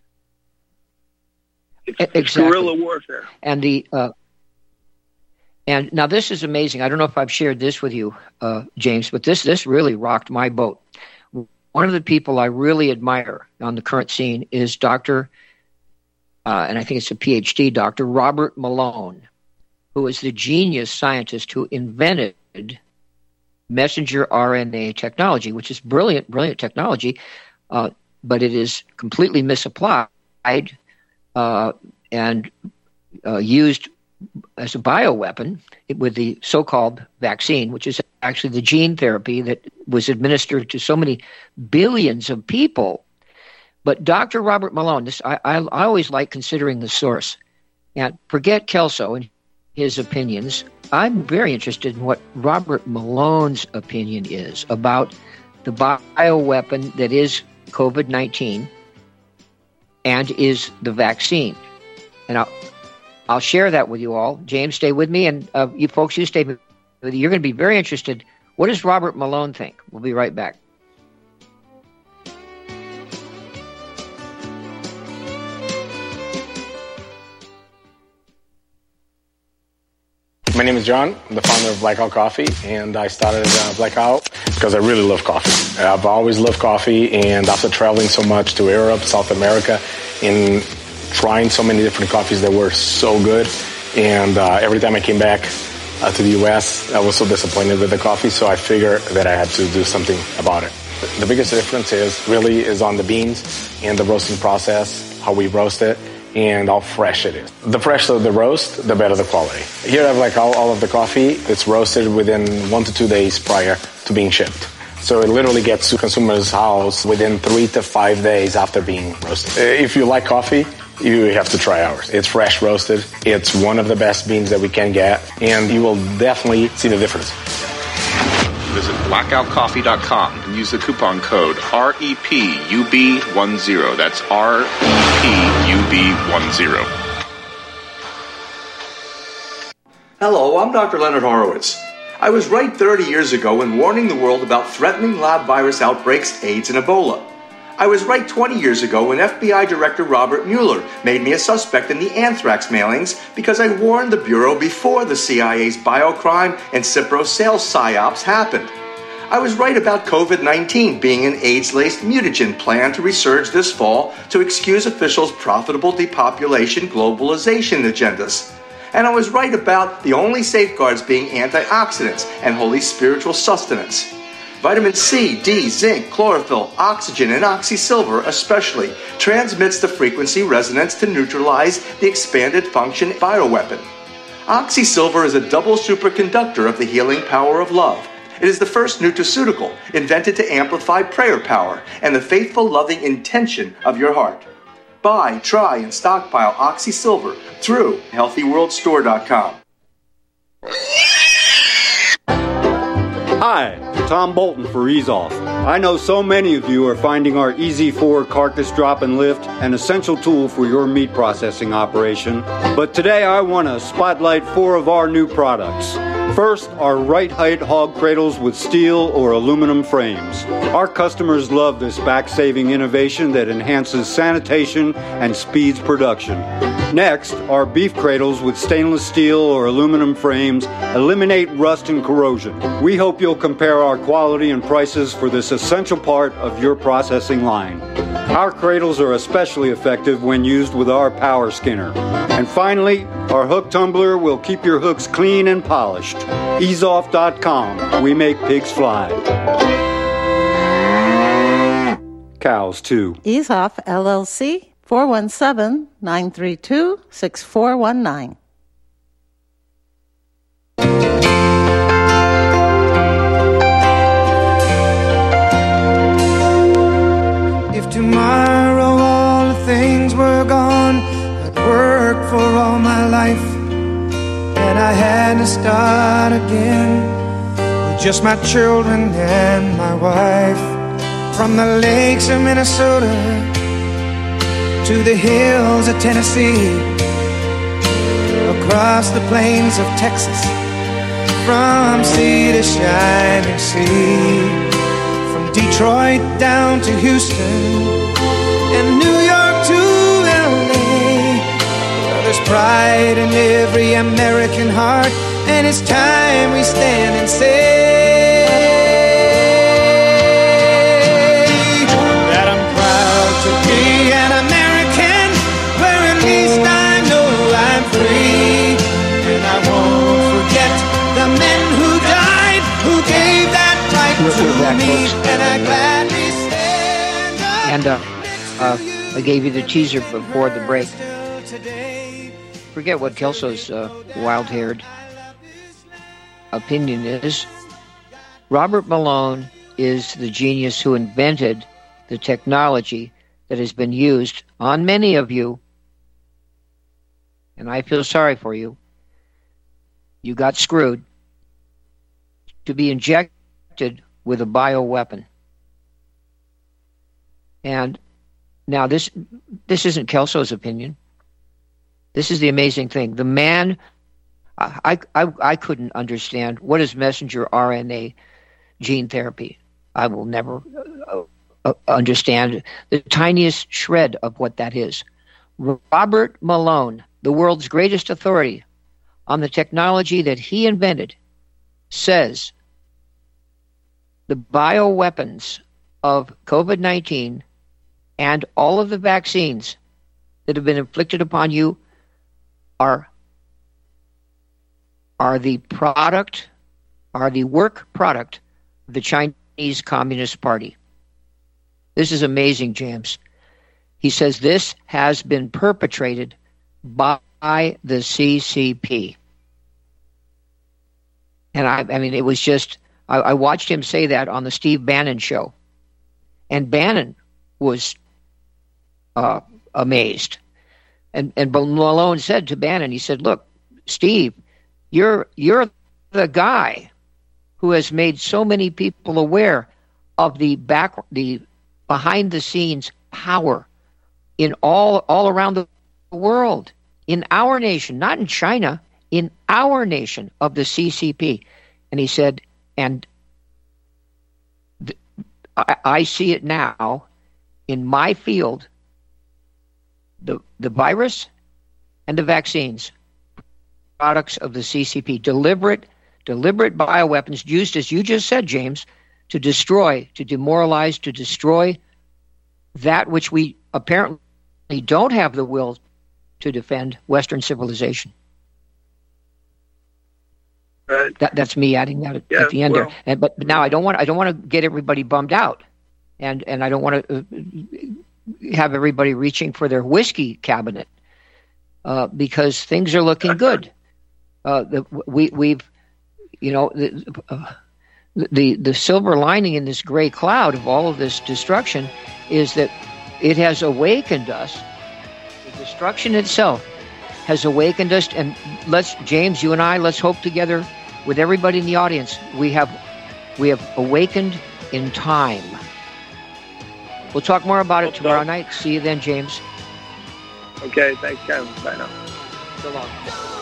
It's, exactly. it's guerrilla warfare. And the uh, and now this is amazing. I don't know if I've shared this with you, uh, James, but this this really rocked my boat. one of the people I really admire on the current scene is Doctor Uh, and I think it's a P H D, Doctor Robert Malone, who is the genius scientist who invented messenger R N A technology, which is brilliant, brilliant technology, uh, but it is completely misapplied uh, and uh, used as a bioweapon with the so-called vaccine, which is actually the gene therapy that was administered to so many billions of people. But Doctor Robert Malone, this I, I, I always like considering the source. And forget Kelso and his opinions. I'm very interested in what Robert Malone's opinion is about the bioweapon that is COVID nineteen and is the vaccine. And I'll, I'll share that with you all. James, stay with me. And uh, you folks, you stay with me. You're going to be very interested. What does Robert Malone think? We'll be right back. My name is John. I'm the founder of Blackout Coffee, and I started uh, Blackout because I really love coffee. I've always loved coffee, and after traveling so much to Europe, South America, and trying so many different coffees that were so good, and uh, every time I came back uh, to the U S, I was so disappointed with the coffee, so I figured that I had to do something about it. The biggest difference is really is on the beans and the roasting process, how we roast it, and how fresh it is. The fresher the roast, the better the quality. Here I have like all, all of the coffee. It's roasted within one to two days prior to being shipped. So it literally gets to consumer's house within three to five days after being roasted. If you like coffee, you have to try ours. It's fresh roasted. It's one of the best beans that we can get, and you will definitely see the difference. Visit blackout coffee dot com and use the coupon code R E P U B ten. That's R E P U B ten. Hello, I'm Doctor Leonard Horowitz. I was right thirty years ago in warning the world about threatening lab virus outbreaks, AIDS, and Ebola. I was right twenty years ago when F B I Director Robert Mueller made me a suspect in the anthrax mailings because I warned the Bureau before the C I A's biocrime and Cipro sales psyops happened. I was right about COVID nineteen being an AIDS-laced mutagen plan to resurge this fall to excuse officials' profitable depopulation globalization agendas. And I was right about the only safeguards being antioxidants and holy spiritual sustenance. Vitamin C, D, zinc, chlorophyll, oxygen, and oxysilver especially transmits the frequency resonance to neutralize the expanded function bioweapon. Oxysilver is a double superconductor of the healing power of love. It is the first nutraceutical invented to amplify prayer power and the faithful, loving intention of your heart. Buy, try, and stockpile Oxysilver through healthy world store dot com. Hi, Tom Bolton for Ease Off. I know so many of you are finding our E Z four carcass drop and lift an essential tool for your meat processing operation. But today I want to spotlight four of our new products. First, our right height hog cradles with steel or aluminum frames. Our customers love this back-saving innovation that enhances sanitation and speeds production. Next, our beef cradles with stainless steel or aluminum frames eliminate rust and corrosion. We hope you'll compare our quality and prices for this essential part of your processing line. Our cradles are especially effective when used with our power skinner. And finally, our hook tumbler will keep your hooks clean and polished. ease off dot com. We make pigs fly. Cows, too. Ease Off, L L C, four one seven, nine three two, six four one nine. If tomorrow all the things were gone, I'd work for all my life, and I had to start again with just my children and my wife. From the lakes of Minnesota to the hills of Tennessee, across the plains of Texas, from sea to shining sea, from Detroit down to Houston and New York to L A. Well, there's pride in every American heart, and it's time we stand and say, back, me, folks. and I gladly stand up. And uh, uh, I gave you the teaser before the break. Forget what Kelso's uh, wild-haired opinion is. Robert Malone is the genius who invented the technology that has been used on many of you, and I feel sorry for you. You got screwed, to be injected with a bioweapon. And now this this isn't Kelso's opinion. This is the amazing thing. The man, I, I, I couldn't understand what is messenger R N A gene therapy. I will never uh, uh, understand the tiniest shred of what that is. Robert Malone, the world's greatest authority on the technology that he invented, says the bioweapons of COVID nineteen and all of the vaccines that have been inflicted upon you are, are the product, are the work product of the Chinese Communist Party. This is amazing, James. He says this has been perpetrated by the C C P. And I, I mean, it was just, I, I watched him say that on the Steve Bannon show. And Bannon was uh, amazed. And and Malone said to Bannon, he said, look, Steve, you're you're the guy who has made so many people aware of the back the behind the scenes power in all all around the world, in our nation, not in China, in our nation of the C C P. And he said, and th- I, I see it now in my field, the the virus and the vaccines, products of the C C P, deliberate, deliberate bioweapons used, as you just said, James, to destroy, to demoralize, to destroy that which we apparently don't have the will to defend, Western civilization. Right. That, that's me adding that at, Yeah, at the end well, there. And, but now I don't want I don't want to get everybody bummed out, and and I don't want to uh, have everybody reaching for their whiskey cabinet uh, because things are looking good. Uh, the, we we've you know the, uh, the the silver lining in this gray cloud of all of this destruction is that it has awakened us. The destruction itself has awakened us, and let's, James, you and I, let's hope together with everybody in the audience, we have we have awakened in time. We'll talk more about it tomorrow night. See you then, James. Okay, thanks, Kevin. Bye now. So long.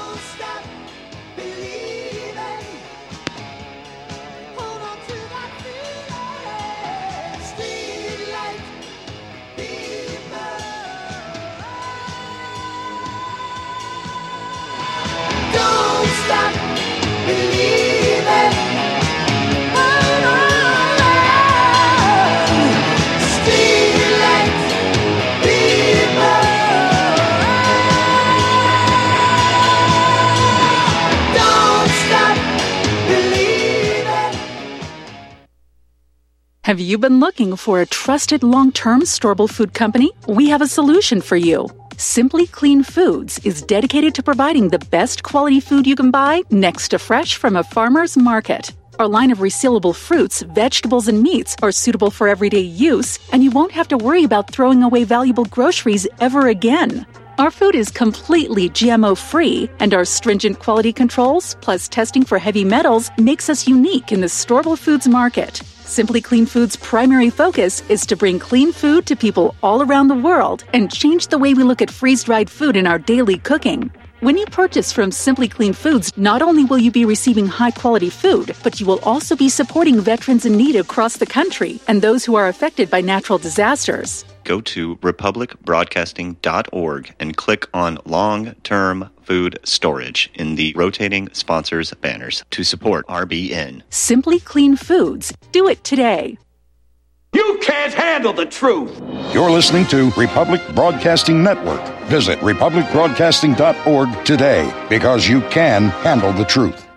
Have you been looking for a trusted long-term storable food company? We have a solution for you. Simply Clean Foods is dedicated to providing the best quality food you can buy next to fresh from a farmer's market. Our line of resealable fruits, vegetables, and meats are suitable for everyday use, and you won't have to worry about throwing away valuable groceries ever again. Our food is completely G M O-free, and our stringent quality controls, plus testing for heavy metals, makes us unique in the storable foods market. Simply Clean Foods' primary focus is to bring clean food to people all around the world and change the way we look at freeze-dried food in our daily cooking. When you purchase from Simply Clean Foods, not only will you be receiving high-quality food, but you will also be supporting veterans in need across the country and those who are affected by natural disasters. Go to republic broadcasting dot org and click on Long-Term Food Storage in the rotating sponsors banners to support R B N. Simply Clean Foods. Do it today. You can't handle the truth. You're listening to Republic Broadcasting Network. Visit republic broadcasting dot org today because you can handle the truth.